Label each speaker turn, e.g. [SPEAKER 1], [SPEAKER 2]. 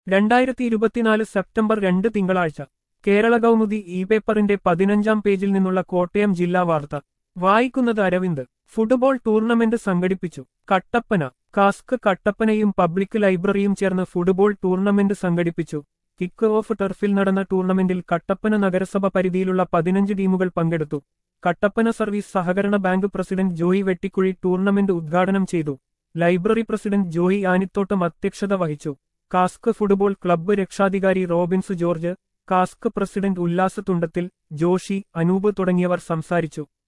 [SPEAKER 1] 2024 September 2 തിങ്കളാഴ്ച കേരള കൗമുദി പേപ്പറിന്റെ 15-ാം പേജിൽ നിന്നുള്ള കോട്ടയം ജില്ലാ വാർത്ത വായിക്കുന്നത് അരവിന്ദ്. ഫുട്ബോൾ ടൂർണമെന്റ് സംഘടിപ്പിച്ചു. കട്ടപ്പന. കാസ്ക് കട്ടപ്പനയും പബ്ലിക് ലൈബ്രറിയും ചേർന്ന് ഫുട്ബോൾ ടൂർണമെന്റ് സംഘടിപ്പിച്ചു. കിക്ക് ഓഫ് ടർഫിൽ നടന്ന ടൂർണമെന്റിൽ കട്ടപ്പന നഗരസഭ പരിധിയിലുള്ള 15 ടീമുകൾ പങ്കെടുത്തു. കട്ടപ്പന സർവീസ് സഹകരണ bank president Joy Vettikuzhi tournament ഉദ്ഘാടനം ചെയ്തു. ലൈബ്രറി പ്രസിഡന്റ് ജോയി ആനിത്തോട്ടം അധ്യക്ഷത വഹിച്ചു. കാസ്ക് ഫുട്ബോൾ ക്ലബ്ബ് രക്ഷാധികാരി റോബിൻസ് ജോർജ്, കാസ്ക് പ്രസിഡന്റ് ഉല്ലാസ് തുണ്ടത്തിൽ, ജോഷി, അനൂപ് തുടങ്ങിയവർ സംസാരിച്ചു.